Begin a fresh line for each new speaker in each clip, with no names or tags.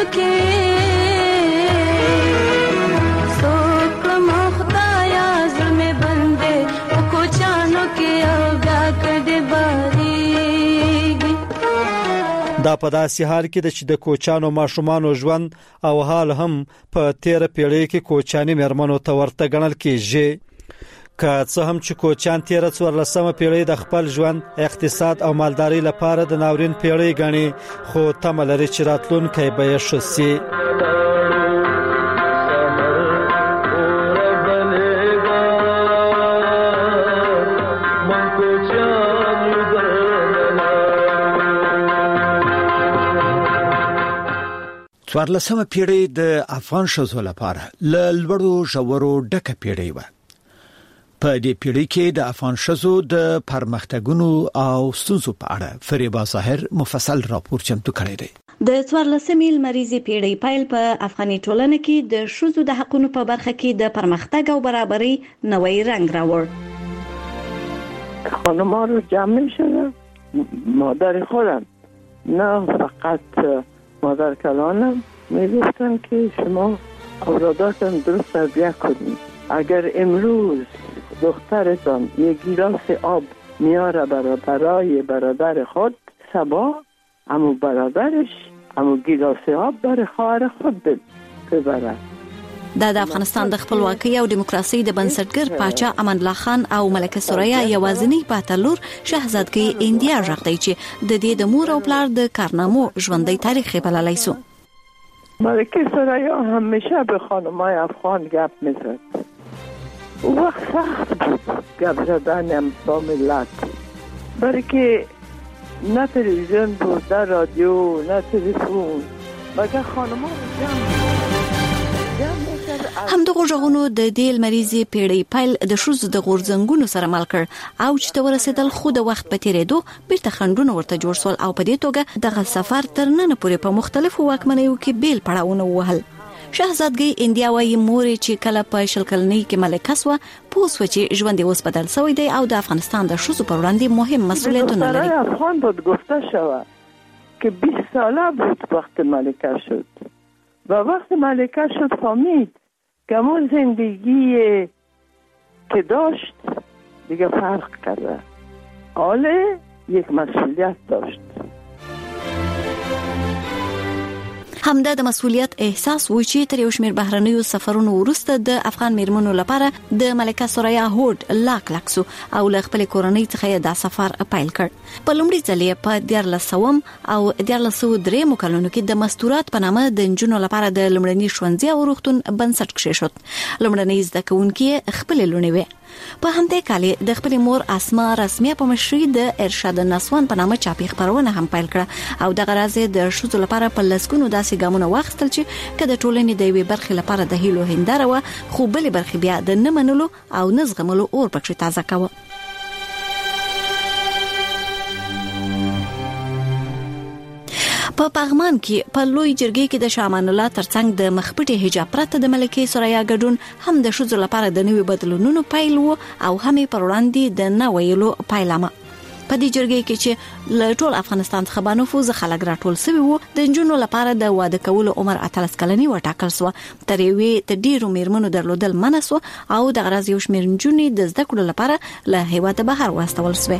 دا په داسې حال کې چې د کوچانو ماشومانو ژوند او حال هم په 13 پیړۍ کې کوچاني مېرمنو ته ورته ګڼل کېږي. که څه هم چې کوچان 14 پیړۍ د خپل ژوند، اقتصاد او مالداري لپاره د ناورین پیړۍ ګڼي، خو تمه لري چې راتلونکی به یې ښه شي.
څوارلسمه پیړۍ د افغان ښځو لپاره له لوړو ژورو ډکه پیړۍ وه. په دې پیړۍ کې د افغان ښځو د پرمختګونو او ستونزو په اړه فریبا ظاهر مفصل راپور چمتو کړی دی.
د 14مې لمریزې پیړۍ پیل په افغاني ټولنه کې د ښځو د حقوقو په برخه کې د پرمختګ او برابرۍ نوې رنگ راوړ.
خانم‌ها رو جمع شدن، مادر خودم نه فقط مادر کلانم میگفتن که شما اولاداتون درست تربیت کنید. اگر امروز دخترتان یک گیلاس آب میاره برای برادر خود، صبح همو برادرش همو گیلاس آب برای خواهر خود ببره.
د افغانستان د خپلواکۍ او دیموکراسي د بنسټګر پاچا امان الله خان او ملکه سوریا یوازینی پاتلور شاهزادګۍ انډیا راغلی چې د دې د مور او پلار د کارنامو ژوندۍ تاریخ بللای سو.
ملکه سوریا همیشه به خانمای افغان گپ میزد. او وقت سخت بود گپ زدن با ملت، برای که نه تلویزیون بود، نه رادیو، نه تلفن، مگر خانم‌ها
همدغه ژغونو د دې لمریزې پیړۍ پیل د ښځو د غورځنګونو سره مل کړ او چې ته ورسېدل خو د وخت په تیریدو بیرته خنډونه ورته جوړ شول او په دې توګه دغه سفر تر نن پورې په مختلفو واکمنیو کې بیل پړاوونه وهل. شاهزادګۍ انډیا وايي مور چې کله په شل کلنۍ کې ملکه سوه پوه سوه چې ژوند یې اوس بدل شوی دی او د افغانستان د ښځو پر وړاندې مهم مسئولیتونه لري.
افغان بود گفته شود که 20 ساله بود وقت ملکه شد و وقت ملکه شد فهمید که همون زندگی که داشت دیگه فرق کرده، حالا یک مسئولیت داشت.
همدا د مسؤلیت احساس و چې تر یو شمېر بهرنیو سفرونو وروسته د افغان میرمنو لپاره د ملکه سوریا هوډ لاکسو او له خپل کورنۍ څخه دا سفر پیل کړ. په لومړي ځل په 1400 او 1403 کلونو کې د مستورات په نامه د نجونو لپاره د لومړني ښوونځي او روغتون بنسټ کېښود. لومړنۍ زده کوونکې خپل لونې وې. په همدې کال د خپل مور اسما رسمي په مشرۍ د ارشاد النسوان په نامه چاپی خبرونه هم پیل کړه او د غرض د ښځو لپاره په لسګونو داسې ګامونه واخیستل چې کله ټولنې د یوې برخې لپاره د هیلو هنداره و، خو بلې برخې بیا د نه منلو او نه زغملو اور پکې تازه کاوه. په پغمان کې په لوی جرګې کې د شامان الله ترڅنګ د مخپټي حجاب پرته د ملکه سوریا ګډون هم د ښځو لپاره د نوي بدلونونو پیل وو او هم پر وړاندې د نه ویلو پیلامه. په دې جرګې کې چې له ټول افغانستان څخه بانفوذ خلک راټول شوي وو، د نجونو لپاره د واده کولو عمر 18 کلنی وټاکل شو. تر یوې د ډیرو میرمنو درلودل منع شو او د غرض یو شمېر نجونې د زده کړو لپاره له هیواده بهر واستول شوې.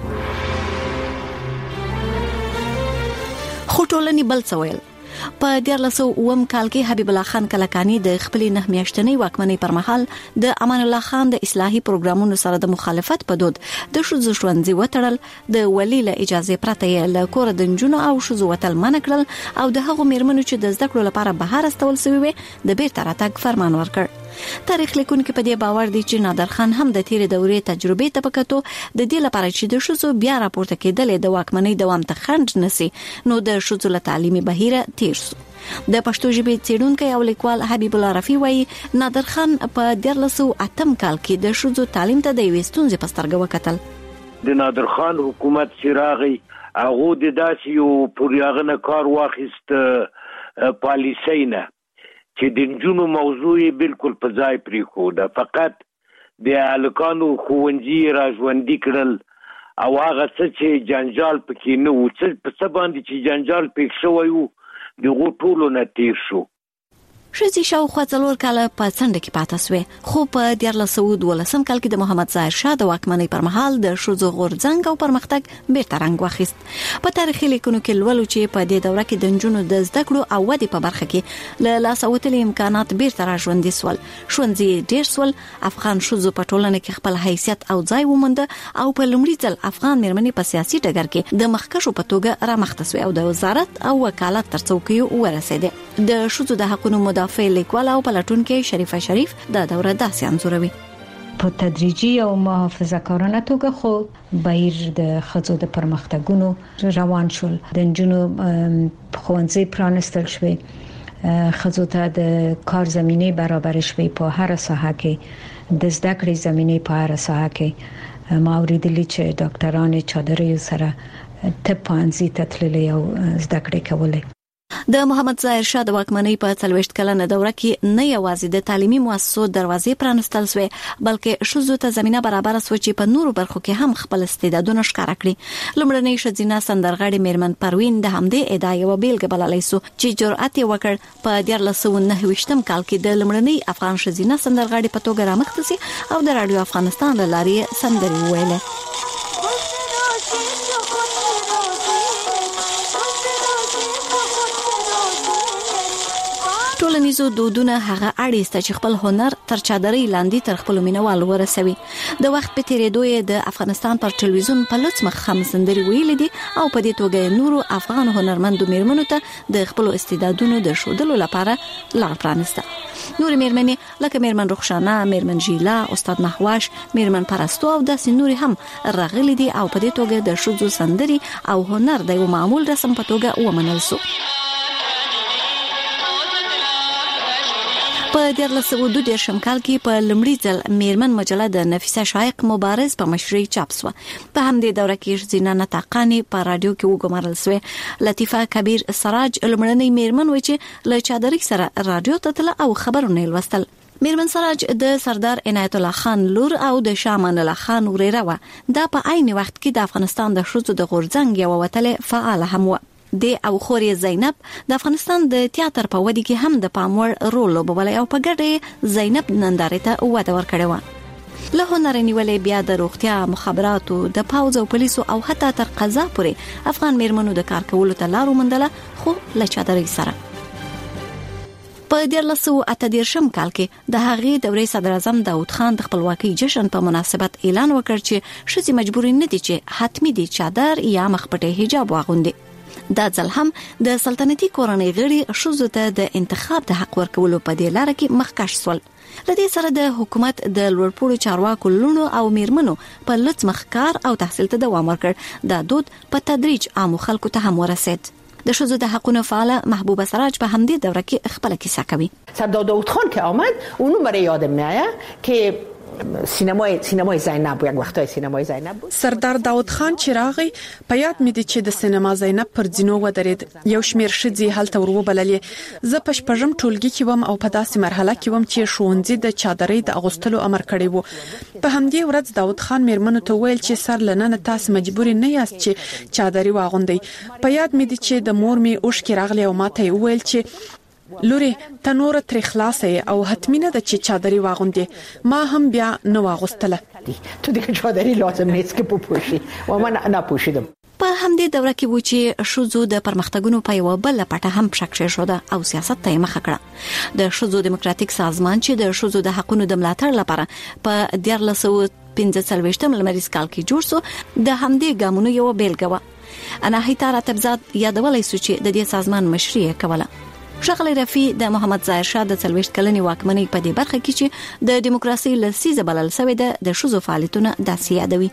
خو ټولنې بل څه ویل. په 1409 کال کې حبیب الله خان کلکانی د خپل 9 میاشتنۍ واکمنۍ پر مهال د امان الله خان د اصلاحي پروګرامونو سره د مخالفت په دود د ښځو ښوونځي وتړل، د ولی له اجازه پرته یې له کور د نجونو او ښځو وتل منع کړل او د هغو میرمنو چې د زده کړو لپاره بهر استول شوی وي د بیرته راتګ فرمان ورکړ. تاریخ لیکونکي په دې باور دي چې نادر خان هم د تیرې دورې تجربې ته پکاتو د دې لپاره چې د ښځو بیا راپورته کېدل د واکمنۍ دوام ته خنډ نسی، نو د ښځو له تعلیمي بهیره تیر شو. د پښتو ژبې څېړونکی او لیکوال حبیب الله رفیع وایي نادر خان په 1408 کال کې د ښځو تعلیم ته د یوې ستونزې په سترګه وکتل.
د نادر خان حکومت چراغي هغه د داسې یو پوریاغنه کار واخیست پالیسۍ نه چې د نجونو موضوع بالکل په ځای پرېښوده، فقط د هلکانو ښوونځي را ژوندي کړل او هغه څه چې جنجال پکې نه و، څه په څه باندې چې جنجال پېښ شوی و دغه ټولو نه تیر شو.
شذي شاوخوا 4 کاله په څنډه کې پاتې شوې، خو په 1912 کال کې د محمد ظاهر شاه د واکمنۍ پر مهال د شذو غورځنګ او پرمختګ بیرته رنګ واخیست. په تاریخي لیکنو کې لولو چې په دې دوره کې د نجونو د زده کړو او ودې په برخه کې له لاسوتلي امکانات بیرته راژوندي سول. ښوونځي ډېر سول، افغان شذو په ټولنه کې خپل حیثیت او ځای وموند او په لومړي ځل افغان مېرمنې په سیاسي ډګر کې د مخکښو په توګه رامخته شوې او د وزارت او وکالت تر څوکیو ورسېده. د شذو د حقوقو مدافع لیکوال او پلټونکو شریفه شریف دا دوره داسې انځوروي.
په تدریجي او محافظه‌کارانه توګه خو بهیر د ښځو د پرمختګونو روان شول. د نجونو ښوونځي پرانستل شوې، ښځو ته د کار زمينه برابر شوې په هر ساحه کې، د زده کړې زمينه په هر ساحه کې. ما اوریدلی چې ډاکټران چادرې سره طب پوهنځي ته تللي او زده کړې کولې.
د محمد ظاهر شاه د واکمنۍ په 40 کلنه دوره کې نه یوازې د تعلیمي مؤسسو دروازې پرانستل شوې، بلکې شذو ته زمينه برابر شو چې په نورو برخو کې هم خپل استعدادونه ښکارا کړي. لومړنۍ ښځینه سندرغاړې میرمن پروین د همدې ادعا یو بیلګه بللای سو چې جرأت یې وکړ په 1999 کال کې د لومړنۍ افغان ښځینه سندرغاړې په توګه رامخته سي او د رادیو افغانستان له لارې سندرې ویلې. ټولنیزو دودونه هغه اړیسته چې خپل هنر تر چادرې لاندې تر خپل مینوالو ورسوي. د وخت په تیریدو یې د افغانستان پر ټلویزیون په لڅمخ هم سندرې ویلې دي او په دې توګه نورو افغان هنرمندو میرمنو ته د خپل استعدادونو د ښودلو لپاره لار پرانسته. نور میرمنې لکه میرمن رخشانه، میرمن جیلا، استاد محواش، میرمن پرستو او داسې نور هم راغلي دي او په دې توګه د شذو سندرې او هنر د یو معمول رسم په توګه ومنل شو. په 1922 کال کې په لومړي ځل میرمن مجله د نفیسه شایق مبارز په مشرۍ چاپ شو. په همدې دوره کې زینا نطاقانی په رادیو کې وګمارل شوې. لطیفه کبیر سراج لومړنۍ میرمن و چې له چادرې سره رادیو ته تله او خبرونه لوستل. میرمن سراج د سردار عنایت الله خان لور او د شاه امان الله خان وريره و. دا په عین وخت کې د افغانستان د ښځو د غورځنګ یو وتله فعال هم و. د او خوري زینب د افغانستان د تیاتر په ودی کې هم د پاموړ رول لوبولای او په ګډه زینب نندارې ته وده ورکړې و. له هنر نیولې بیا د روغتیا، مخابراتو، د پاوځ او پولیسو او حتی تر قضا پورې افغان میرمنو د کار کولو ته لارو مندله، خو له چادرې سره. په 1938 کال کې د هغې دورې صدر اعظم داود خان د خپلواکۍ جشن په مناسبت اعلان وکړ چې ښځې مجبور نه دي چې حتمی دي چادر یا مخپټه حجاب واغوندي. دا ځل هم د سلطنتي کورنۍ غړي ښځو ته د انتخاب د حق ورکولو په دې لار کې مخکښ شول. لدې سره د حکومت د لوړپوړو چارواکو لونو او میرمنو په لڅمخ کار او تحصیل ته دوام ورکړ. دا دود په تدریج عام خلکو ته هم ورسید. د ښځو د حقوقو فعال محبوبه سراج په همدې دوره کې خپل کیسه کوي.
سردار داود خان که آمد اونو برای یادم میاد که سینمای زینب یک وختای سینمای زینب بود.
سردار داود خان چې راغی په یاد مې دي چې د سینما زینب پر ځینو ودرید. یو شمیر ښځې هلته وروبللې. زه په شپږم ټولګي کې وم او په داسې مرحله کې وم چې ښوونځي د چادرې د اغوستلو امر کړی وو. په همدې ورځ داود خان میرمنو ته ویل چې سر لنن تاسو مجبور نه یاست چې چادرې واغوندئ. په یاد مې دي چې د مور مې اوښکې راغلي او ماته ویل چې لوري تنور تر خلاصې او حتمینه د چې چادرې واغوندي. ما هم بیا نه واغوستله.
تو د چادرې لازم نیست که پوشی و من نه پوشیدم.
په همدې دوره کې و چې ښځو د پرمختګونو په یو بل پټه هم شکشه شوه او سیاست ته مخه کړه. د ښځو دیموکراتیک سازمان چې د ښځو د حقوقو د ملاتړ لپاره په 1945 لمریز کال کې جوړ شو، د همدې ګامونو یو بیلګه و. اناهیتا راتبزاد یادولای سو چې د دې سازمان مشري کوله. ښاغلی رفیع د محمد ظاهر شاه د 40 کلنې واکمنۍ په دې برخه کې چې د دیموکراسي لسیزه بلل شوې ده د ښځو فعالیتونه داسې یادوي.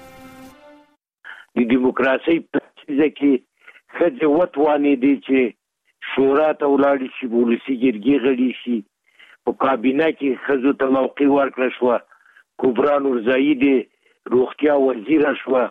د دیموکراسي په لسیزه کې ښځې وتوانېدې چې شورا ته ولاړې شي، ولسي جرګې غړي شي. په کابینه کې ښځو ته موقع ورکړه شوه. کبرا نورزایي د روغتیا وزیره شوه.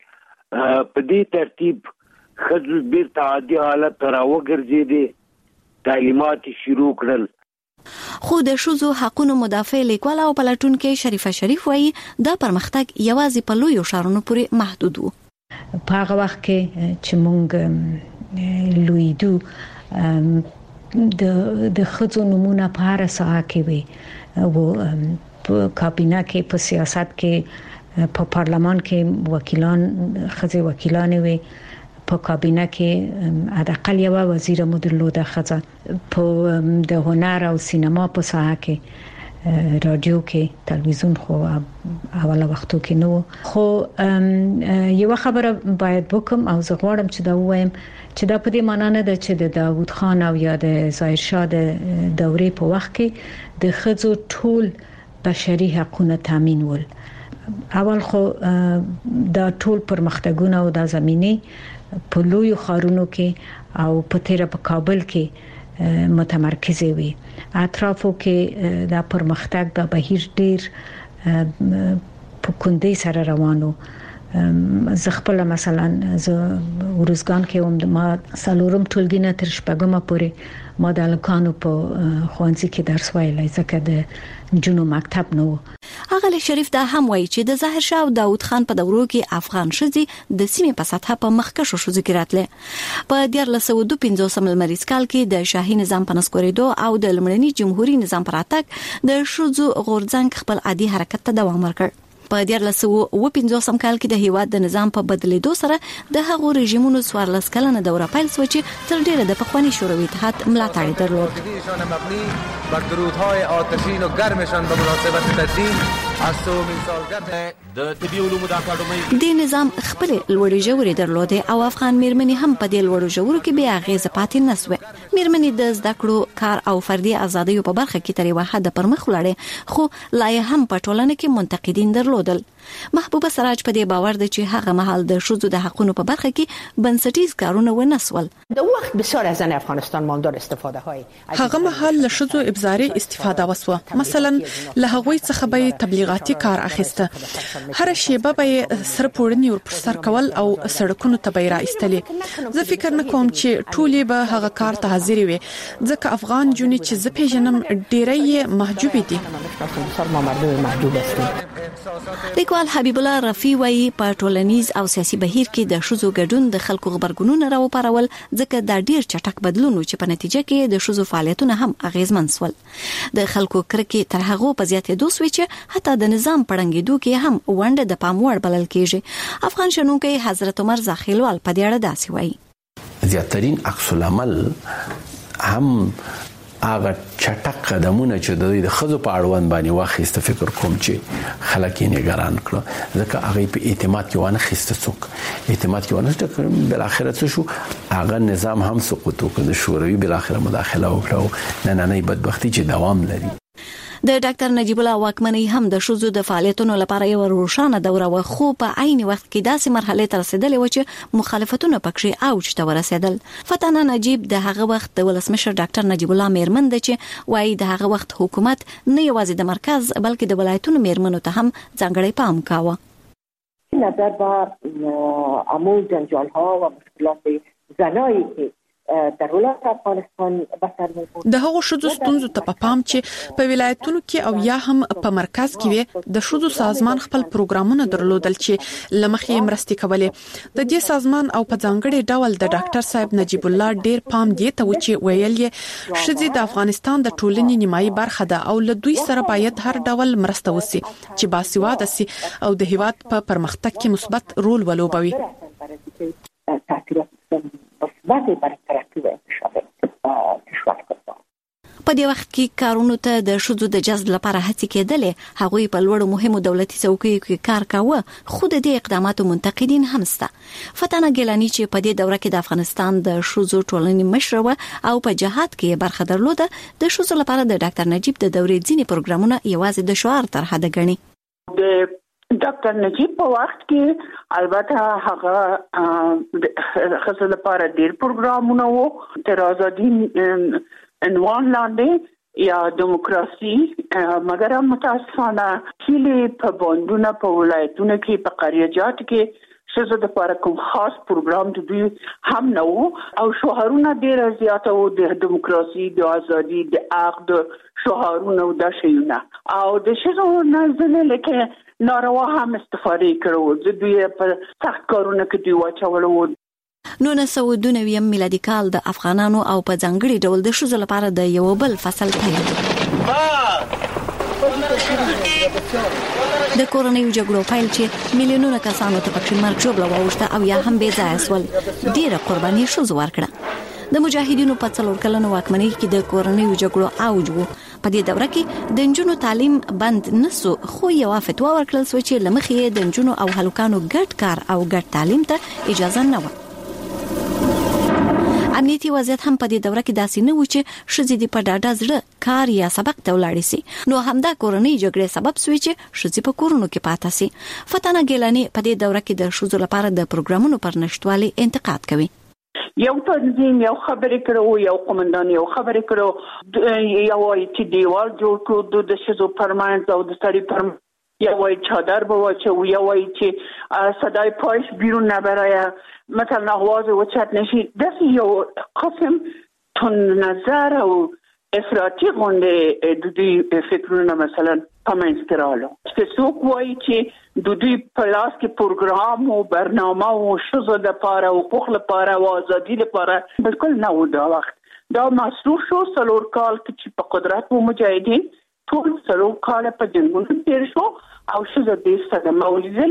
په دې ترتیب ښځو بیرته عادي حالت ته راوګرځېدې، تعلیمات شروع کړل.
خو د ښځو حقوقو مدافع لیکوال او پلټونکو شریفه شریف وایي دا پرمختګ یوازې په لویو ښارونو پورې محدود و.
په هغه وخت کې چې موږ لویدو د خځو نمونه په هر ساحه کې وي او په کابینه کې په سیاست کې په پارلمان کې وکیلان خځې وکیلان وي په کابینه کې حداقل یو وزیر مو درلوده خځه په د هنر او سینما په ساحه کې رادیو کې تلویزیون خو اوله وختو کې نو خو یو خبره باید وکم او زه غواړم چې دا وایم چې دا په دې معنی نه ده چې د داوود خان او یا د ظاهر شاه د دورې په وخت کې د خځو ټول بشري حقوقونه تامین ول. اول خو دا ټول پرمختګونه او د زميني په لوی خارونو کې او په تیر په کابل کې متمرکز وي. اطرافو کې دا پرمختګ د بهیر ډیر په کندې سره روانو. زه خپل مثلا زه ورزګان کې هم ما سالورم ټولګینه تر شپږمه پورې ما د لکانو په خوانځي کې درس ویلای ځکه د جنو مکتب نو.
اغلی شریف دا هم وایي چې د ظاهر شاه او داوود خان په دورو کې افغان شذي د سیمې په سطح په مخکشو شو ذکراتله. په 1952 لمریز کال کې د شاهي نظام په نسکورېدو او د لمړني جمهوریت نظام پر اتک د شذو غورځنګ خپل عادي حرکت ته دوام ورکړ. په 1955 کال کې د هیواد د نظام په بدلیدو سره د هغو رژیمونو 14 کلنه دوره پیل شو چې تر ډیره د پخوانی شوروي اتحاد ملاتړ درلود.
بر درودهای آتشین و گرمشان به مناسبت تدین از سومین سالگرد د طبي علومو د اکاډمۍ
د نظام خپل لوړې ژورې درلودې او افغان میرمنې هم په دې لوړو ژورو کې بیا غیزه پاتې نسوه. میرمنې د زده کړو کار او فردي ازادۍ په برخه کې تر یو حد پرمخ ولاړې خو لا هم په ټولنه کې منتقدین درلودل. محبوبه سراج په دې باور ده چې هغه مهال د شذو د حقونو په برخه کې بنسټیز کارونه ونسول.
د وخت بسیار از افغانستان ماندار استفاده های
هغه مهال له شذو ابزاري استفاده وسوه. مثلا له هغوی څخه به تبلیغاتي کار اخیسته. هر شیبه به سر پوړنی ور پر سر کول او سړکونو ته بیره ایستلې. زه فکر نه کوم چې ټولې به هغه کار ته حاضر وي ځکه افغان جونې چې زه پیژنم ډېرې محجوب دي. لیکوال حبیب الله رفیع وایي په ټولنیز او سیاسي بهیر کې د شذو ګډون د خلکو خبرګونونه راوپارول ځکه دا ډیر چټک بدلون و چې په نتیجه کې د شذو فعالیتونه هم اغیزمن شول. د خلکو کرکې تر هغه په زیاتېدو شوې چې حتی د نظام پړنګېدو کې هم ونده د پام وړ بلل کېږي. افغان شنونکي حضرت عمر زاخیلوال په دې اړه داسې وایي.
زیاترین عکس العمل هم هغه چټک قدمونه چې د خزو په اړوند باندې واخیسته فکر کوم چې خلک یې نگران کړو ځکه هغه په اعتماد کې ونه خسته څوک اعتماد کې ونه ټکر بل اخر څه شو هغه نظام هم سقوط وکړ شوروي بل اخر مداخله وکړه نه بدبختی چې دوام لري.
د ډاکټر نجیب الله واکمنۍ هم د شذو د فعالیتونو لپاره یو روښانه دوره و خو په عین وخت کې داسې مرحله ته رسیدلې و چې مخالفتونه پکې اوج ته ورسېدل. فتانه نجیب د هغه وخت د ولسمشر ډاکټر نجیب الله میرمن د چې وایي د هغه وخت حکومت نه یوازې د مرکز بلکې د ولایتونو میرمنو ته هم ځانګړی پام کاوه.
نظر بر عموم جنجال ها و مشکلات زنایی که در ولایت افغانستان بسر می‌بود.
د هغو شذو ستونزو ته پام چې په ولایتونو کې او یا هم په مرکز کې وي د شذو سازمان خپل پروګرامونه درلودل چې لمخې مرستې کولې. د دې سازمان او په ځانګړي ډول د ډاکټر صاحب نجیب الله ډیر پام دی ته و چې ویل یې شذې د افغانستان د ټولنې نیمایي برخه ده او له دوی سره باید هر ډول مرسته وسی چې باسواده سي او د هیواد په پرمختګ کې مثبت رول ولوبوي.
په دې وخت کې کارونو ته د شذو د جذب لپاره هڅې کېدلې. هغوی په لوړو مهمو دولتي څوکیو کې کار کاوه خو د دې اقداماتو منتقدین هم شته. فتانه ګیلانی چې په دې دوره کې د افغانستان د شذو ټولنې مشر و او په جهاد کې برخه درلوده د شذو لپاره د ډاکټر نجیب د دورې ځینې پروګرامونه یوازې د شعار تر حد ګڼي.
ډاکټر نجیب په وخت کې البته هغه خصوصا لپاره ډیر پروګرامونه وو تر ازادي عنوان لاندې یا دیموکراسي مګر متاسفانه کلی په بوندونه په ولایتونو کې په قریجات کې شزه د لپاره کوم خاص پروګرام د دوی هم نه وو او شعارونه ډیر زیاته وو د دیموکراسي د ازادي د عقد شعارونه او د شیونه او د شزه نه ځنه لکه ناروا هم استفاده کړو د دوی په سخت کارونه کې دی واچولو.
1992 میلادي کال د افغانانو او په ځانګړي ډول د ښځو لپاره د یو بل فصل پیل د کورنۍ جګړو پیل چې میلیونونه کسانو ته پکې مرګ ژوبله واوښته او یا هم بې ځایه سول ډیره قرباني ښځو ورکړه د مجاهدینو په 4 کلونو واکمنۍ کې د کورنۍ جګړو اوج وو په دې دوره کې د نجونو تعلیم بند نسو خو یو فتوا ورکړل شو چې لمخې د نجونو او هلکانو ګډ کار او ګډ تعلیم ته اجازه نه و امنیتي وضعیت هم په دې دوره کې داسې نه و چې ښځې د په ډاډه زړه کار یا سبق ته ولاړې سي نو همدا کورنۍ جګړې سبب شوی چې ښځې په کورونو کې پاتې سي فتانه ګیلانی په دې دوره کې د ښځو لپاره د پروګرامونو پر نشټوالي انتقاد کوي
یو تنظیم یو خبرې کړو یو قومندان یو خبرې کړو یو چې دیوال جوړ کړو د شذو پرمانس او د سړي پرمانس یو وای چادر به واچو یو وای چې صدای پایش بیرون نبره مثلا آواز وچت نشي د یو قسم تون نظر او افراطی غونډه د دې فکرونه مثلا پمنځ کړهالو چې څوک وای چې د دې پلاس کې پروګرام او برنامه او شذو د لپاره او حقوق لپاره او ازادي لپاره بالکل نه و دا وخت دا مصروف شو سلور کال چې په قدرت وو مجاهدین ټول سلور کال په جنگونو تیر شو او شذو دې صدمه ولیدل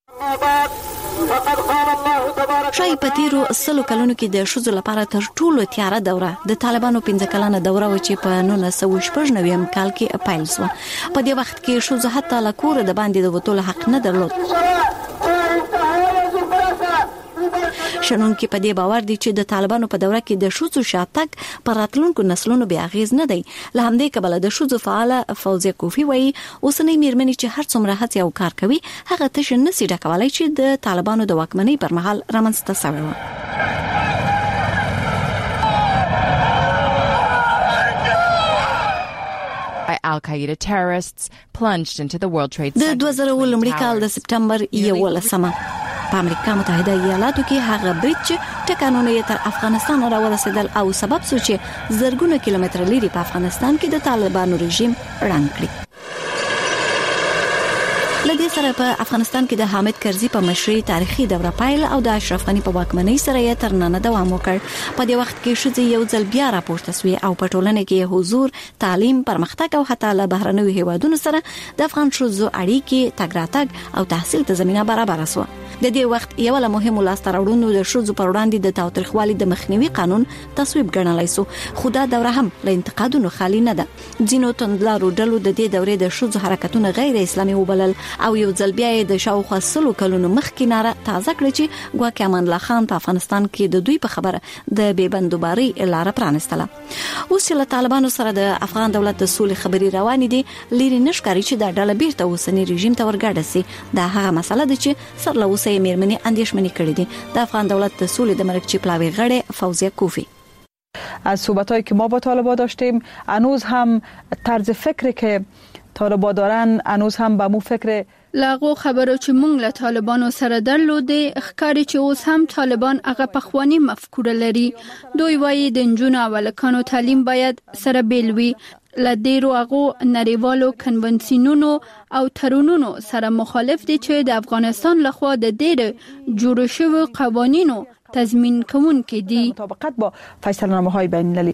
شای په تیرو 100 کلونو کې د ښځو لپاره تر ټولو تیاره دوره د طالبانو 15 کلنه دوره و چې په 1999 کال کې پیل شو په دې وخت کې ښځو حتی له کور د باندې د وټول حق نه درلود شنن کې په دې باور دي چې د طالبانو په دوره کې د ښځو شاتګ پر راتلونکو نسلونو بیا غیز نه دی له همدې کبله د ښځو فعاله فوزیه کوفی وایي اوسنۍ میرمنې چې هر څومره هڅه او کار کوي هغه تش نسی ډکولای چې د طالبانو د واکمنۍ پر مهال رامنځته شوی و
Al-Qaeda terrorists plunged into the World Trade Center.
د 2000 لومړي کال د سپټمبر 11 په امریکا متحده ایالاتو کې هغه برج ټکانونه تر افغانستان راورسېدل او سبب شو چې زرګونه کیلومتر لري په افغانستان کې د طالبانو رژیم ړنګ کړي لدې سره په افغانستان کې د حامد کرزي په مشرۍ تاریخي دوره پایل او د اشرف غنی په واکمنۍ سره یې تر نن دوام وکړ په دې وخت کې ښځې یو ځل بیا راپورته شوې او په ټولنه کې حضور تعلیم پرمختګ او حتی له بهرنیو هیوادونو سره د افغان ښځو اړیکې تګ راتګ او تحصیل ته زمينه برابر شوه د دې وخت یو له مهمو لاستهراوړنو د ښځو پر وړاندې د تاوتریخوالي د مخنیوي قانون تصویب ګڼلای شو خو دا دوره هم له انتقادونو خالي نه ده ځینو توندلارو ډلو د دې دورې د ښځو حرکتونه غیر اسلامي وبلل او یو ځل بیا د شاوخوا 100 کلونو مخکې ناره تازه کړ چې ګواکې امان الله خان په افغانستان کې د دوی په خبره د بیبندوباري لار پرانستله اوس چې له طالبانو سره د افغان دولت د سولې خبري روانې دي لري نشکاري چې د ډله بیرته اوسنی رژیم ته ورګډه سي دا هغه مسله ده چې سر له اوسه میرمنې اندیشمنې کړې دي د افغان دولت د سولې د مرکزی پلاوی غړي فوزیه کوفی
از صحبتایی که ما با طالبان داشتیم هنوز هم طرز فکری که طالبان دارن هنوز هم به مو فکر
لاغو خبرو چې مونږ له طالبانو سره درلودې ښکاری چې اوس هم طالبان هغه پخوانی مفکوره لري دوی وایي د نجونو او هلکانو تعلیم باید سره بیل وي له ډیرو هغو نړیوالو کنونسیونونو او تړونونو سره مخالف دي چې د افغانستان لخوا د ډیرو جوړ شویو قوانینو تضمین کوونکي دي
مطابقت با فیصله‌نامه‌های بین‌المللی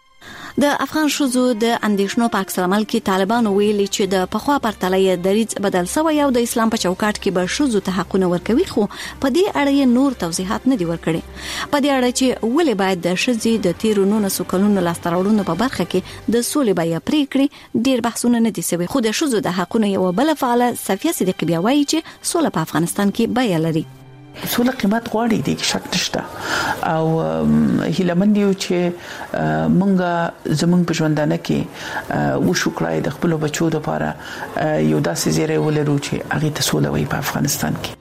د افغان شوزو د اندیشنو په عکس العمل کې طالبان ویلي چې د پخوا پرتلې دریځ بدل شوی او د اسلام په چوکاټ کې به شوزو ته حقونه ورکوي خو په دې اړه نور توضیحات نه دي ورکړي په دې اړه چې ولې باید د شذې د تیرونو نسوکلونو لاستراوړونو په برخه کې د سولې بیا پریکړې ډیر بحثونه نه دي شوی خو د شوزو د حقونه یو بل فعال صفیه صدیقی بیا وایي چې سوله په افغانستان کې بیا لري
سوله قیمت غواړي دي شک نشته او هیلمن یو چې مونږه زمونږ په ژوندانه کې وشو کړای د خپل بچو لپاره یو داسې زیری ولرو چې هغه ته سوله وي په افغانستان کې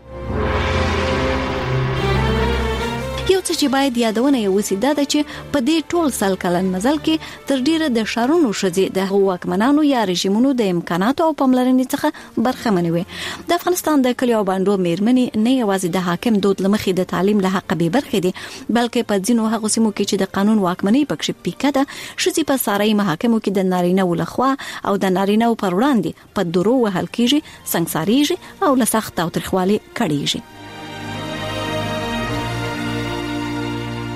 یو څه چې باید یادونه یې وسی دا ده چې په دې ټول سل کلن مزل کې تر ډیره د شارونو شذې د حکومتانو یا رژیمونو د امکاناتو او پملرنې څخه برخمنې وي د افغانستان د کلیو باندې میرمنې نه یوازې د حاکم دود لمخې د تعلیم له حق به برخې دي بلکې په ځینو هغو سیمو کې چې د قانون واکمنۍ پکې پیکه ده شذې په ساري محاکمو کې د نارینه ولخوا او د نارینه پر وړاندې په درو وهل کېږي سنگساریږي او له سخت تاوتریخوالي کړيږي